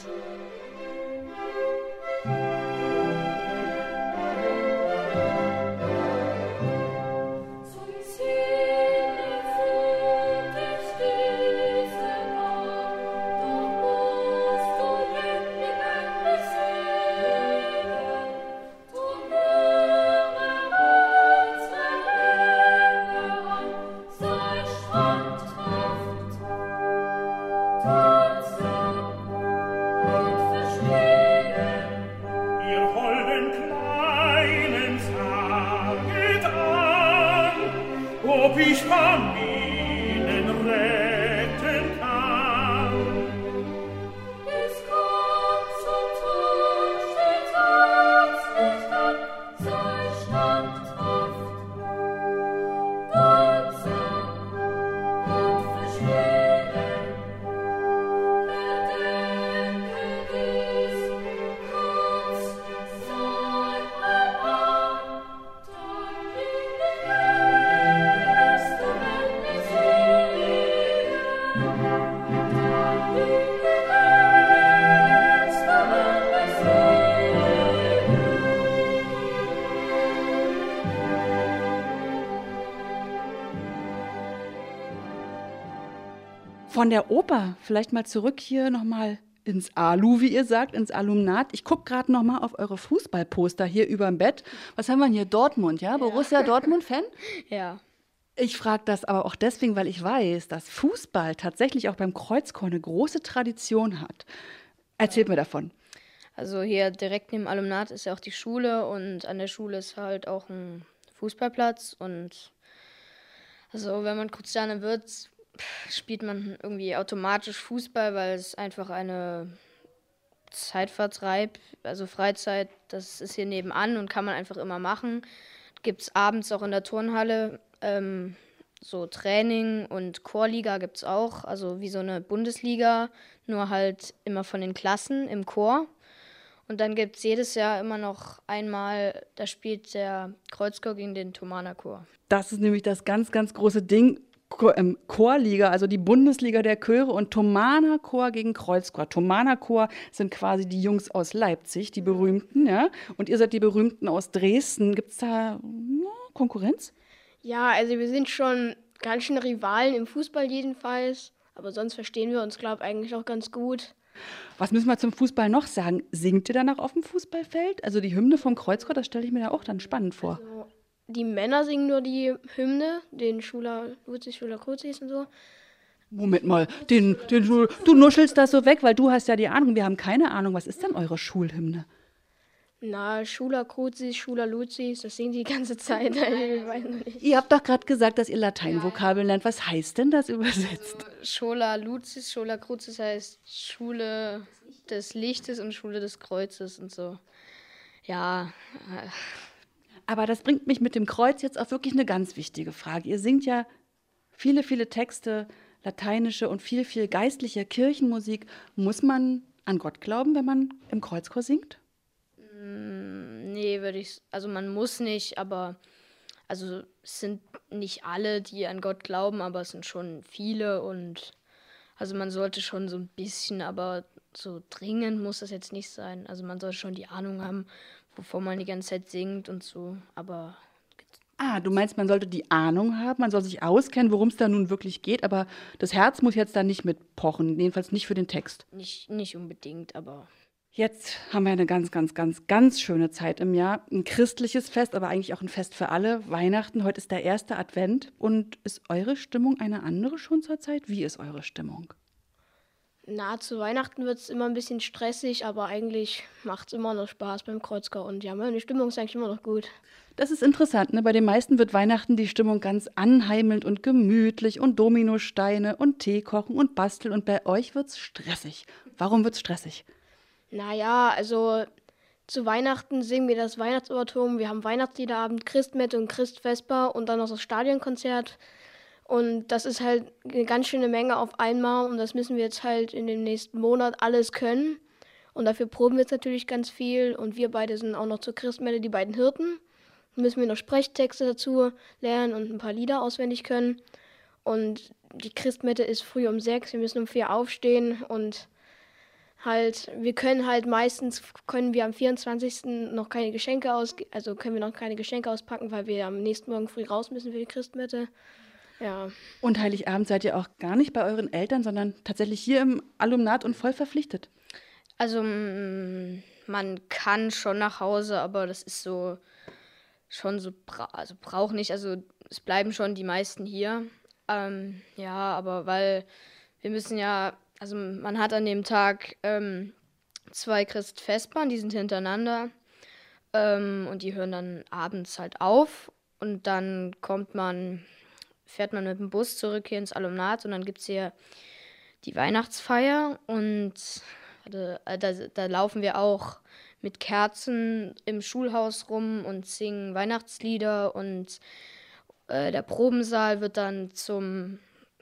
Speaker 1: Von der Oper vielleicht mal zurück hier nochmal ins Alu, wie ihr sagt, ins Alumnat. Ich gucke gerade nochmal auf eure Fußballposter hier über dem Bett. Was haben wir denn hier? Dortmund, ja? Borussia Dortmund-Fan?
Speaker 8: Ja.
Speaker 1: Ich frage das aber auch deswegen, weil ich weiß, dass Fußball tatsächlich auch beim Kreuzchor eine große Tradition hat. Erzählt mir davon.
Speaker 8: Also hier direkt neben Alumnat ist ja auch die Schule und an der Schule ist halt auch ein Fußballplatz und also wenn man Kruzane wird, spielt man irgendwie automatisch Fußball, weil es einfach eine Zeitvertreib, also Freizeit, das ist hier nebenan und kann man einfach immer machen. Gibt es abends auch in der Turnhalle ähm, so Training und Chorliga gibt es auch, also wie so eine Bundesliga, nur halt immer von den Klassen im Chor. Und dann gibt es jedes Jahr immer noch einmal, da spielt der Kreuzchor gegen den Thomaner Chor.
Speaker 1: Das ist nämlich das ganz, ganz große Ding. Chor, ähm, Chorliga, also die Bundesliga der Chöre und Thomaner Chor gegen Kreuzchor. Thomaner Chor sind quasi die Jungs aus Leipzig, die berühmten, ja. Und ihr seid die berühmten aus Dresden. Gibt es da na, Konkurrenz?
Speaker 6: Ja, also wir sind schon ganz schön Rivalen im Fußball jedenfalls. Aber sonst verstehen wir uns, glaube ich, eigentlich auch ganz gut.
Speaker 1: Was müssen wir zum Fußball noch sagen? Singt ihr danach auf dem Fußballfeld? Also die Hymne vom Kreuzchor, das stelle ich mir da auch dann spannend vor.
Speaker 6: Also, die Männer singen nur die Hymne, den Schula Luzis, Schula Kruzis und so.
Speaker 1: Moment mal, den, den, du, du nuschelst das so weg, weil du hast ja die Ahnung. Wir haben keine Ahnung. Was ist denn eure Schulhymne?
Speaker 6: Na, Schula Kruzis, Schula Luzis, das singen die die ganze Zeit. Ich weiß nicht.
Speaker 1: Ihr habt doch gerade gesagt, dass ihr Lateinvokabeln lernt. Was heißt denn das übersetzt?
Speaker 8: Also, Schola Luzis, Schola Kruzis heißt Schule des Lichtes und Schule des Kreuzes und so. Ja.
Speaker 1: Aber das bringt mich mit dem Kreuz jetzt auf wirklich eine ganz wichtige Frage. Ihr singt ja viele, viele Texte, lateinische und viel, viel geistliche Kirchenmusik. Muss man an Gott glauben, wenn man im Kreuzchor singt?
Speaker 8: Nee, würde ich, also man muss nicht, aber also es sind nicht alle, die an Gott glauben, aber es sind schon viele und also man sollte schon so ein bisschen, aber so dringend muss das jetzt nicht sein. Also man sollte schon die Ahnung haben, wovon man die ganze Zeit singt und so, aber
Speaker 1: Ah, du meinst, man sollte die Ahnung haben, man soll sich auskennen, worum es da nun wirklich geht, aber das Herz muss jetzt da nicht mitpochen, jedenfalls nicht für den Text.
Speaker 8: nicht, nicht unbedingt, aber
Speaker 1: Jetzt haben wir eine ganz, ganz, ganz, ganz schöne Zeit im Jahr. Ein christliches Fest, aber eigentlich auch ein Fest für alle. Weihnachten, heute ist der erste Advent. Und ist eure Stimmung eine andere schon zur Zeit? Wie ist eure Stimmung?
Speaker 4: Na, zu Weihnachten wird es immer ein bisschen stressig, aber eigentlich macht es immer noch Spaß beim Kreuzchor. Und ja, meine Stimmung ist eigentlich immer noch gut.
Speaker 1: Das ist interessant, ne? Bei den meisten wird Weihnachten die Stimmung ganz anheimelnd und gemütlich und Dominosteine und Tee kochen und basteln. Und bei euch wird's stressig. Warum wird's stressig?
Speaker 4: Naja, also zu Weihnachten singen wir das Weihnachtsoratorium. Wir haben Weihnachtsliederabend, Christmette und Christvesper und dann noch das Stadionkonzert. Und das ist halt eine ganz schöne Menge auf einmal und das müssen wir jetzt halt in dem nächsten Monat alles können. Und dafür proben wir jetzt natürlich ganz viel und wir beide sind auch noch zur Christmette die beiden Hirten. Dann müssen wir noch Sprechtexte dazu lernen und ein paar Lieder auswendig können. Und die Christmette ist früh um sechs, wir müssen um vier aufstehen und halt, wir können halt meistens, können wir am vierundzwanzigsten noch keine Geschenke aus, also können wir noch keine Geschenke auspacken, weil wir am nächsten Morgen früh raus müssen für die Christmette. Ja.
Speaker 1: Und Heiligabend seid ihr auch gar nicht bei euren Eltern, sondern tatsächlich hier im Alumnat und voll verpflichtet.
Speaker 8: also mm, man kann schon nach Hause, aber das ist so schon so, bra also braucht nicht, also es bleiben schon die meisten hier. Ähm, ja, aber weil wir müssen ja, also man hat an dem Tag ähm, zwei Christvespern, die sind hintereinander ähm, und die hören dann abends halt auf und dann kommt man, fährt man mit dem Bus zurück hier ins Alumnat und dann gibt es hier die Weihnachtsfeier und warte, äh, da, da laufen wir auch mit Kerzen im Schulhaus rum und singen Weihnachtslieder und äh, der Probensaal wird dann zum,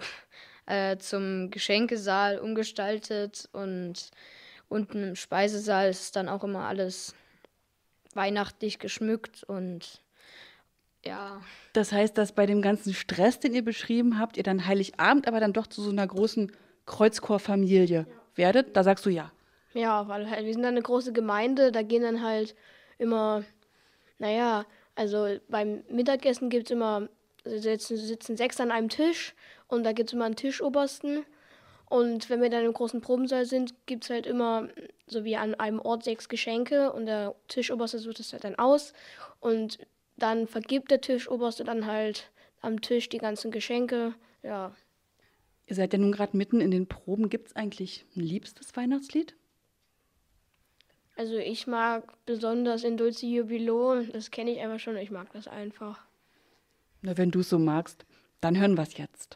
Speaker 8: äh, zum Geschenkesaal umgestaltet und unten im Speisesaal ist dann auch immer alles weihnachtlich geschmückt und ja.
Speaker 1: Das heißt, dass bei dem ganzen Stress, den ihr beschrieben habt, ihr dann Heiligabend aber dann doch zu so einer großen Kreuzchorfamilie werdet? Da sagst du ja.
Speaker 4: Ja, weil halt, wir sind dann eine große Gemeinde, da gehen dann halt immer, naja, also beim Mittagessen gibt es immer, sitzen, sitzen sechs an einem Tisch und da gibt es immer einen Tischobersten. Und wenn wir dann im großen Probensaal sind, gibt es halt immer, so wie an einem Ort, sechs Geschenke und der Tischoberste sucht es halt dann aus. Und dann vergibt der Tischoberste dann halt am Tisch die ganzen Geschenke, ja.
Speaker 1: Ihr seid ja nun gerade mitten in den Proben. Gibt es eigentlich ein liebstes Weihnachtslied?
Speaker 4: Also ich mag besonders in Dulce Jubilo, das kenne ich einfach schon, ich mag das einfach.
Speaker 1: Na, wenn du es so magst, dann hören wir es jetzt.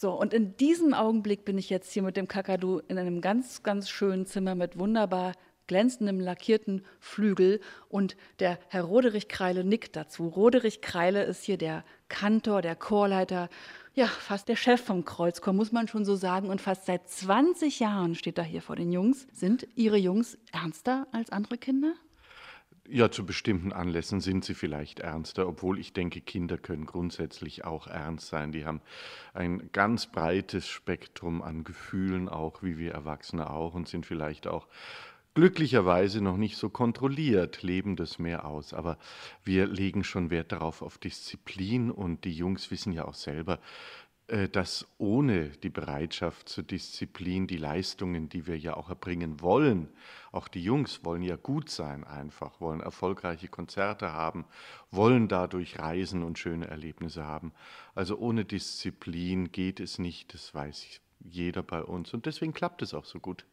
Speaker 1: So, und in diesem Augenblick bin ich jetzt hier mit dem Kakadu in einem ganz, ganz schönen Zimmer mit wunderbar glänzendem lackierten Flügel und der Herr Roderich Kreile nickt dazu. Roderich Kreile ist hier der Kantor, der Chorleiter, ja, fast der Chef vom Kreuzchor, muss man schon so sagen. Und fast seit zwanzig Jahren steht er hier vor den Jungs. Sind Ihre Jungs ernster als andere Kinder?
Speaker 9: Ja, zu bestimmten Anlässen sind sie vielleicht ernster, obwohl ich denke, Kinder können grundsätzlich auch ernst sein. Die haben ein ganz breites Spektrum an Gefühlen, auch wie wir Erwachsene auch, und sind vielleicht auch glücklicherweise noch nicht so kontrolliert, leben das mehr aus. Aber wir legen schon Wert darauf, auf Disziplin, und die Jungs wissen ja auch selber, dass ohne die Bereitschaft zur Disziplin die Leistungen, die wir ja auch erbringen wollen, auch die Jungs wollen ja gut sein einfach, wollen erfolgreiche Konzerte haben, wollen dadurch reisen und schöne Erlebnisse haben. Also ohne Disziplin geht es nicht, das weiß jeder bei uns, und deswegen klappt es auch so gut.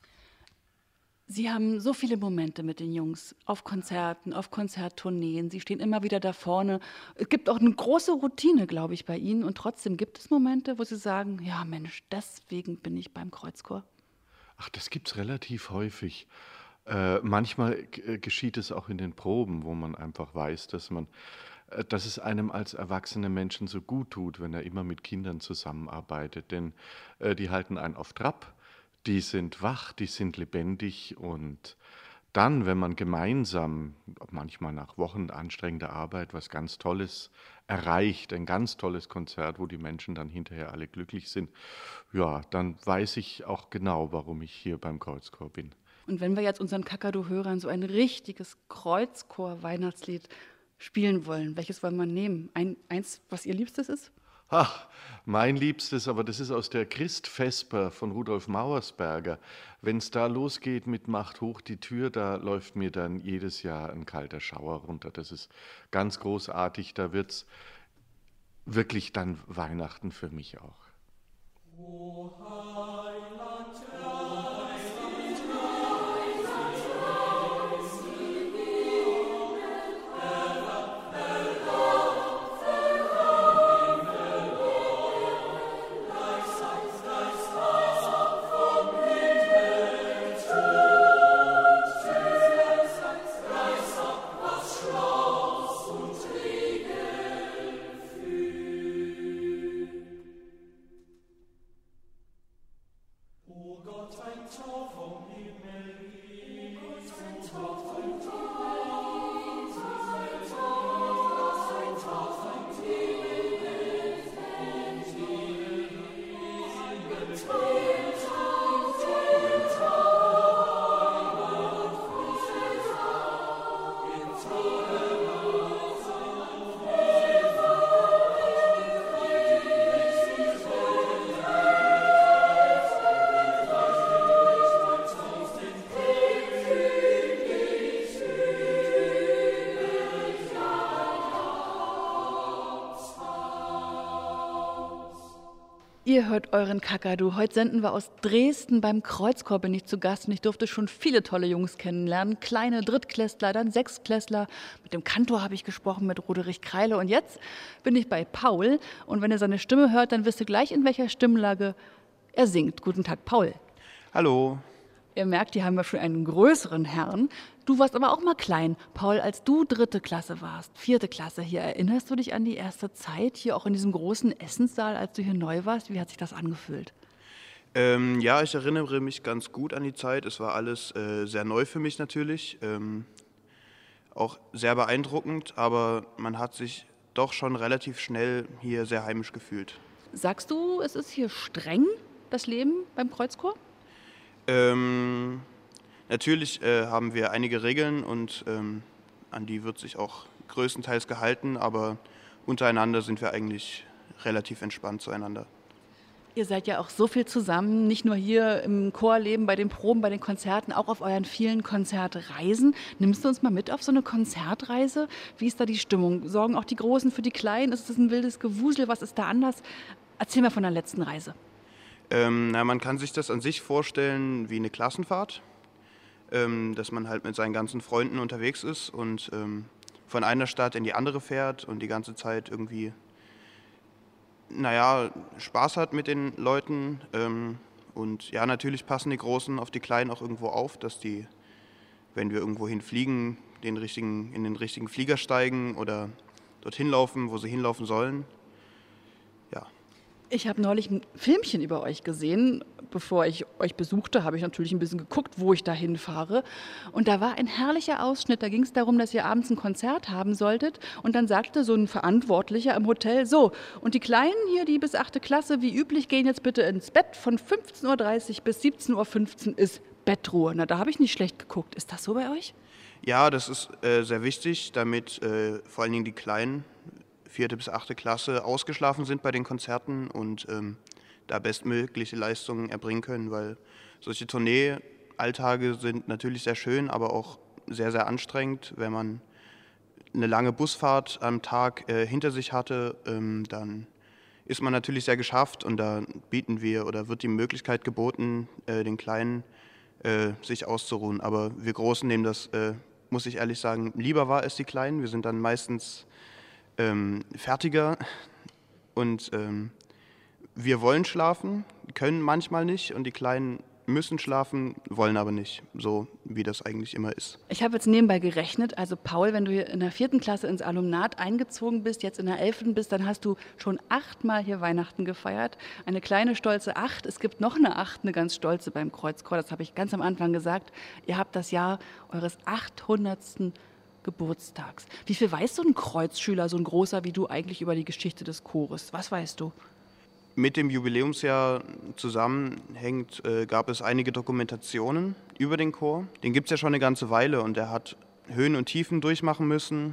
Speaker 1: Sie haben so viele Momente mit den Jungs auf Konzerten, auf Konzerttourneen. Sie stehen immer wieder da vorne. Es gibt auch eine große Routine, glaube ich, bei Ihnen. Und trotzdem gibt es Momente, wo Sie sagen, ja Mensch, deswegen bin ich beim Kreuzchor.
Speaker 9: Ach, das gibt es relativ häufig. Äh, manchmal äh, geschieht es auch in den Proben, wo man einfach weiß, dass man, äh, dass es einem als erwachsene Menschen so gut tut, wenn er immer mit Kindern zusammenarbeitet. Denn äh, die halten einen auf Trab. Die sind wach, die sind lebendig, und dann, wenn man gemeinsam, manchmal nach Wochen anstrengender Arbeit, was ganz Tolles erreicht, ein ganz tolles Konzert, wo die Menschen dann hinterher alle glücklich sind, ja, dann weiß ich auch genau, warum ich hier beim Kreuzchor bin.
Speaker 1: Und wenn wir jetzt unseren Kakadu-Hörern so ein richtiges Kreuzchor-Weihnachtslied spielen wollen, welches wollen wir nehmen? Ein, eins, was Ihr Liebstes ist?
Speaker 9: Ach, mein Liebstes, aber das ist aus der Christvesper von Rudolf Mauersberger. Wenn es da losgeht mit Macht hoch die Tür, da läuft mir dann jedes Jahr ein kalter Schauer runter. Das ist ganz großartig, da wird es wirklich dann Weihnachten für mich auch. O Heiland,
Speaker 1: Ihr hört euren Kakadu. Heute senden wir aus Dresden. Beim Kreuzchor bin ich zu Gast und ich durfte schon viele tolle Jungs kennenlernen. Kleine Drittklässler, dann Sechstklässler. Mit dem Kantor habe ich gesprochen, mit Roderich Kreile. Und jetzt bin ich bei Paul. Und wenn ihr seine Stimme hört, dann wisst ihr gleich, in welcher Stimmlage er singt. Guten Tag, Paul.
Speaker 10: Hallo.
Speaker 1: Ihr merkt, hier haben wir schon einen größeren Herrn. Du warst aber auch mal klein. Paul, als du dritte Klasse warst, vierte Klasse hier, erinnerst du dich an die erste Zeit hier auch in diesem großen Essenssaal, als du hier neu warst? Wie hat sich das angefühlt?
Speaker 10: Ähm, ja, ich erinnere mich ganz gut an die Zeit. Es war alles äh, sehr neu für mich natürlich. Ähm, auch sehr beeindruckend, aber man hat sich doch schon relativ schnell hier sehr heimisch gefühlt.
Speaker 1: Sagst du, es ist hier streng, das Leben beim Kreuzchor?
Speaker 10: Ähm, natürlich äh, haben wir einige Regeln und ähm, an die wird sich auch größtenteils gehalten, aber untereinander sind wir eigentlich relativ entspannt zueinander.
Speaker 1: Ihr seid ja auch so viel zusammen, nicht nur hier im Chorleben, bei den Proben, bei den Konzerten, auch auf euren vielen Konzertreisen. Nimmst du uns mal mit auf so eine Konzertreise? Wie ist da die Stimmung? Sorgen auch die Großen für die Kleinen? Ist das ein wildes Gewusel? Was ist da anders? Erzähl mal von der letzten Reise.
Speaker 10: Ähm, na, man kann sich das an sich vorstellen wie eine Klassenfahrt, ähm, dass man halt mit seinen ganzen Freunden unterwegs ist und ähm, von einer Stadt in die andere fährt und die ganze Zeit irgendwie naja, Spaß hat mit den Leuten. Ähm, und ja, natürlich passen die Großen auf die Kleinen auch irgendwo auf, dass die, wenn wir irgendwo hinfliegen, den richtigen, in den richtigen Flieger steigen oder dorthin laufen, wo sie hinlaufen sollen. Ja.
Speaker 1: Ich habe neulich ein Filmchen über euch gesehen. Bevor ich euch besuchte, habe ich natürlich ein bisschen geguckt, wo ich da hinfahre. Und da war ein herrlicher Ausschnitt. Da ging es darum, dass ihr abends ein Konzert haben solltet. Und dann sagte so ein Verantwortlicher im Hotel, so, und die Kleinen hier, die bis achte Klasse, wie üblich, gehen jetzt bitte ins Bett. Von fünfzehn Uhr dreißig bis siebzehn Uhr fünfzehn ist Bettruhe. Na, da habe ich nicht schlecht geguckt. Ist das so bei euch?
Speaker 10: Ja, das ist äh, sehr wichtig, damit äh, vor allen Dingen die Kleinen, vierte bis achte Klasse, ausgeschlafen sind bei den Konzerten und ähm, da bestmögliche Leistungen erbringen können, weil solche Tourneealltage sind natürlich sehr schön, aber auch sehr, sehr anstrengend. Wenn man eine lange Busfahrt am Tag äh, hinter sich hatte, ähm, dann ist man natürlich sehr geschafft und da bieten wir oder wird die Möglichkeit geboten, äh, den Kleinen äh, sich auszuruhen. Aber wir Großen nehmen das, äh, muss ich ehrlich sagen, lieber wahr als die Kleinen. Wir sind dann meistens ähm, fertiger und ähm, wir wollen schlafen, können manchmal nicht und die Kleinen müssen schlafen, wollen aber nicht, so wie das eigentlich immer ist.
Speaker 1: Ich habe jetzt nebenbei gerechnet, also Paul, wenn du hier in der vierten Klasse ins Alumnat eingezogen bist, jetzt in der elften bist, dann hast du schon achtmal hier Weihnachten gefeiert. Eine kleine stolze Acht, es gibt noch eine Acht, eine ganz stolze beim Kreuzchor, das habe ich ganz am Anfang gesagt. Ihr habt das Jahr eures achthundertsten Geburtstags. Wie viel weiß so ein Kreuzschüler, so ein großer wie du, eigentlich über die Geschichte des Chores? Was weißt du?
Speaker 10: Mit dem Jubiläumsjahr zusammenhängt, äh, gab es einige Dokumentationen über den Chor. Den gibt es ja schon eine ganze Weile und er hat Höhen und Tiefen durchmachen müssen.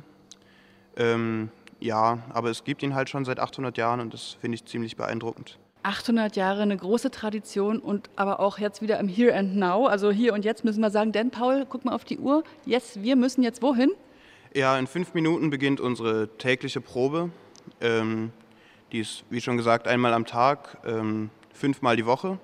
Speaker 10: Ähm, ja, aber es gibt ihn halt schon seit achthundert Jahren und das finde ich ziemlich beeindruckend.
Speaker 1: achthundert Jahre, eine große Tradition und aber auch jetzt wieder im Here and Now. Also hier und jetzt müssen wir sagen, denn Paul, guck mal auf die Uhr. Yes, wir müssen jetzt wohin?
Speaker 10: Ja, in fünf Minuten beginnt unsere tägliche Probe. Ähm, Die ist, wie schon gesagt, einmal am Tag, ähm, fünfmal die Woche.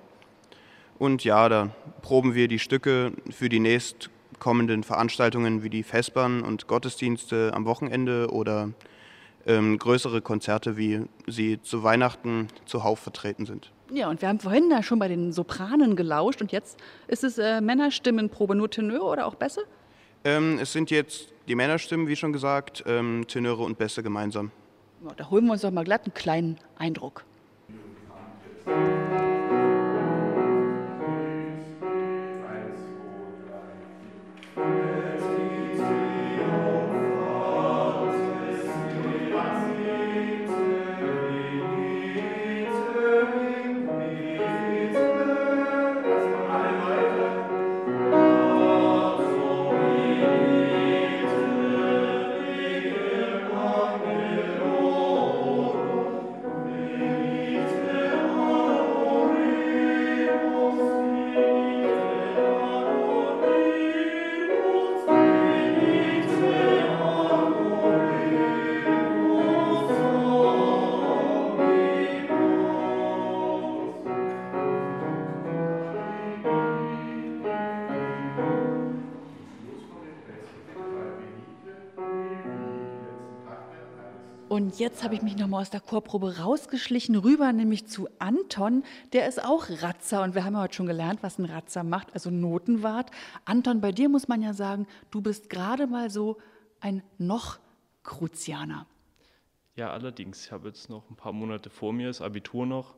Speaker 10: Und ja, da proben wir die Stücke für die nächstkommenden Veranstaltungen wie die Vespern und Gottesdienste am Wochenende oder ähm, größere Konzerte, wie sie zu Weihnachten zuhauf vertreten sind.
Speaker 1: Ja, und wir haben vorhin da schon bei den Sopranen gelauscht und jetzt ist es äh, Männerstimmenprobe, nur Tenöre oder auch Bässe?
Speaker 10: Ähm, es sind jetzt die Männerstimmen, wie schon gesagt, ähm, Tenöre und Bässe gemeinsam.
Speaker 1: Ja, da holen wir uns doch mal glatt einen kleinen Eindruck. Und jetzt habe ich mich nochmal aus der Chorprobe rausgeschlichen, rüber nämlich zu Anton. Der ist auch Ratzer und wir haben ja heute schon gelernt, was ein Ratzer macht, also Notenwart. Anton, bei dir muss man ja sagen, du bist gerade mal so ein Noch-Cruzianer.
Speaker 11: Ja, allerdings. Ich habe jetzt noch ein paar Monate vor mir, das Abitur noch.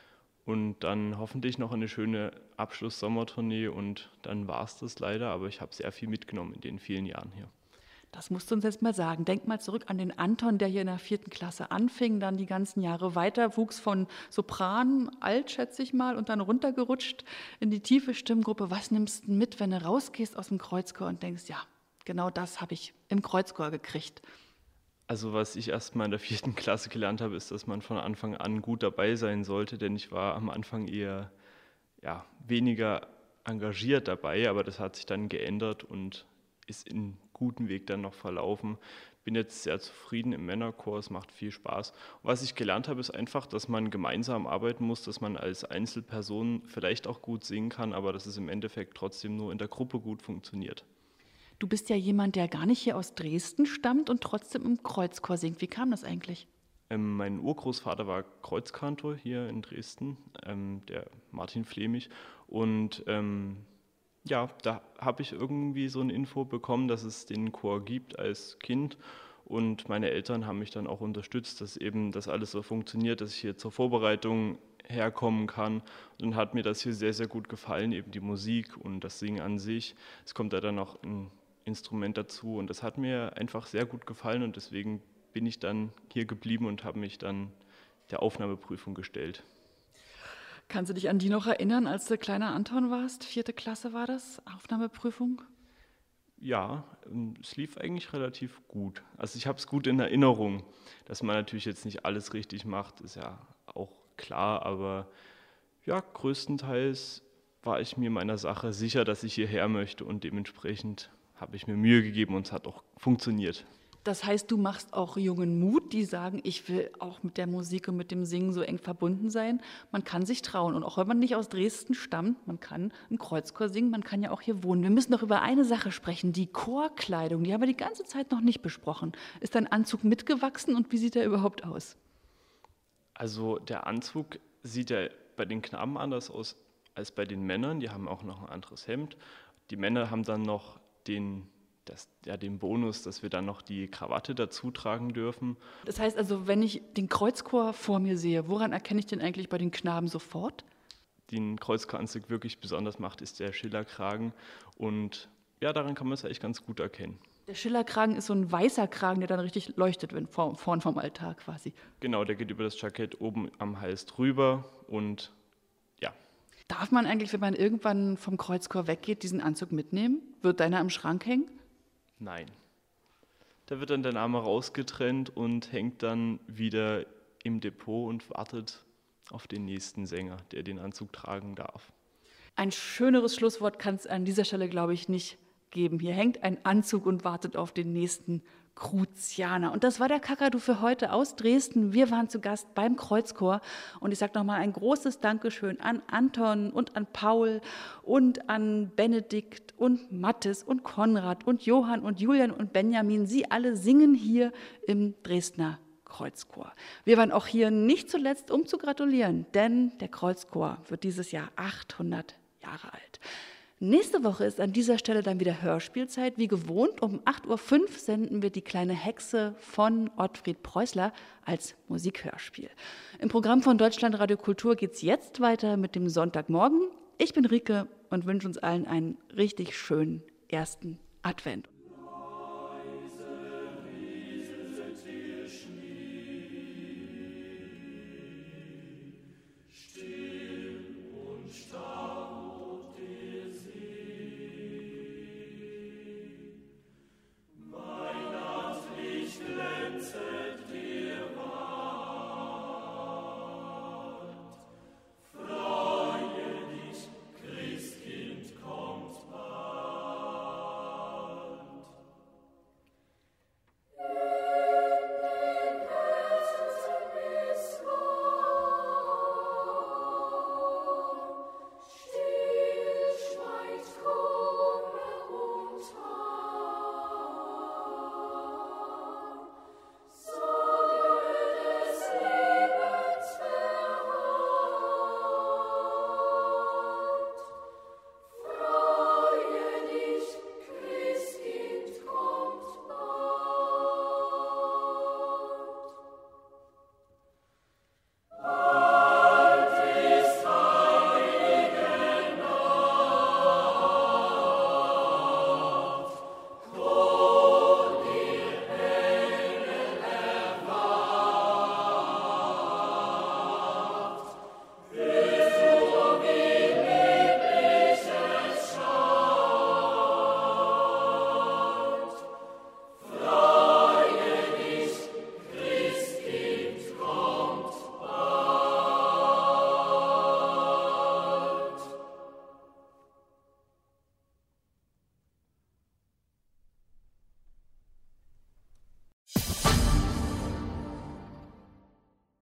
Speaker 11: Und dann hoffentlich noch eine schöne Abschluss-Sommertournee und dann war es das leider, aber ich habe sehr viel mitgenommen in den vielen Jahren hier.
Speaker 1: Das musst du uns jetzt mal sagen. Denk mal zurück an den Anton, der hier in der vierten Klasse anfing, dann die ganzen Jahre weiter, wuchs von Sopran, alt schätze ich mal, und dann runtergerutscht in die tiefe Stimmgruppe. Was nimmst du mit, wenn du rausgehst aus dem Kreuzchor und denkst, ja, genau das habe ich im Kreuzchor gekriegt?
Speaker 11: Also was ich erst mal in der vierten Klasse gelernt habe, ist, dass man von Anfang an gut dabei sein sollte, denn ich war am Anfang eher ja, weniger engagiert dabei, aber das hat sich dann geändert und ist in guten Weg dann noch verlaufen. Bin jetzt sehr zufrieden im Männerchor, es macht viel Spaß. Und was ich gelernt habe, ist einfach, dass man gemeinsam arbeiten muss, dass man als Einzelperson vielleicht auch gut singen kann, aber dass es im Endeffekt trotzdem nur in der Gruppe gut funktioniert.
Speaker 1: Du bist ja jemand, der gar nicht hier aus Dresden stammt und trotzdem im Kreuzchor singt. Wie kam das eigentlich?
Speaker 11: Ähm, mein Urgroßvater war Kreuzkantor hier in Dresden, ähm, der Martin Flemich. Und ähm, ja, da habe ich irgendwie so eine Info bekommen, dass es den Chor gibt als Kind. Und meine Eltern haben mich dann auch unterstützt, dass eben das alles so funktioniert, dass ich hier zur Vorbereitung herkommen kann. Und dann hat mir das hier sehr, sehr gut gefallen, eben die Musik und das Singen an sich. Es kommt da dann noch ein Instrument dazu und das hat mir einfach sehr gut gefallen und deswegen bin ich dann hier geblieben und habe mich dann der Aufnahmeprüfung gestellt.
Speaker 1: Kannst du dich an die noch erinnern, als du kleiner Anton warst? Vierte Klasse war das, Aufnahmeprüfung?
Speaker 11: Ja, es lief eigentlich relativ gut. Also ich habe es gut in Erinnerung. Dass man natürlich jetzt nicht alles richtig macht, ist ja auch klar, aber ja, größtenteils war ich mir meiner Sache sicher, dass ich hierher möchte und dementsprechend habe ich mir Mühe gegeben und es hat auch funktioniert.
Speaker 1: Das heißt, du machst auch jungen Mut, die sagen, ich will auch mit der Musik und mit dem Singen so eng verbunden sein. Man kann sich trauen und auch wenn man nicht aus Dresden stammt, man kann im Kreuzchor singen, man kann ja auch hier wohnen. Wir müssen noch über eine Sache sprechen, die Chorkleidung, die haben wir die ganze Zeit noch nicht besprochen. Ist dein Anzug mitgewachsen und wie sieht er überhaupt aus?
Speaker 11: Also der Anzug sieht ja bei den Knaben anders aus als bei den Männern, die haben auch noch ein anderes Hemd. Die Männer haben dann noch den Das, ja, den Bonus, dass wir dann noch die Krawatte dazu tragen dürfen.
Speaker 1: Das heißt also, wenn ich den Kreuzchor vor mir sehe, woran erkenne ich den eigentlich bei den Knaben sofort?
Speaker 11: Den Kreuzchoranzug wirklich besonders macht, ist der Schillerkragen und ja, daran kann man es eigentlich ganz gut erkennen.
Speaker 1: Der Schillerkragen ist so ein weißer Kragen, der dann richtig leuchtet, wenn vor, vorn vom Altar quasi.
Speaker 11: Genau, der geht über das Jackett oben am Hals drüber und ja.
Speaker 1: Darf man eigentlich, wenn man irgendwann vom Kreuzchor weggeht, diesen Anzug mitnehmen? Wird deiner im Schrank hängen?
Speaker 11: Nein. Da wird dann der Name rausgetrennt und hängt dann wieder im Depot und wartet auf den nächsten Sänger, der den Anzug tragen darf.
Speaker 1: Ein schöneres Schlusswort kann es an dieser Stelle, glaube ich, nicht geben. Hier hängt ein Anzug und wartet auf den nächsten Cruzianer. Und das war der Kakadu für heute aus Dresden. Wir waren zu Gast beim Kreuzchor. Und ich sage nochmal ein großes Dankeschön an Anton und an Paul und an Benedikt und Mathis und Konrad und Johann und Julian und Benjamin. Sie alle singen hier im Dresdner Kreuzchor. Wir waren auch hier nicht zuletzt, um zu gratulieren, denn der Kreuzchor wird dieses Jahr achthundert Jahre alt. Nächste Woche ist an dieser Stelle dann wieder Hörspielzeit. Wie gewohnt, um acht Uhr fünf senden wir die kleine Hexe von Ottfried Preußler als Musikhörspiel. Im Programm von Deutschlandradio Kultur geht es jetzt weiter mit dem Sonntagmorgen. Ich bin Rike und wünsche uns allen einen richtig schönen ersten Advent.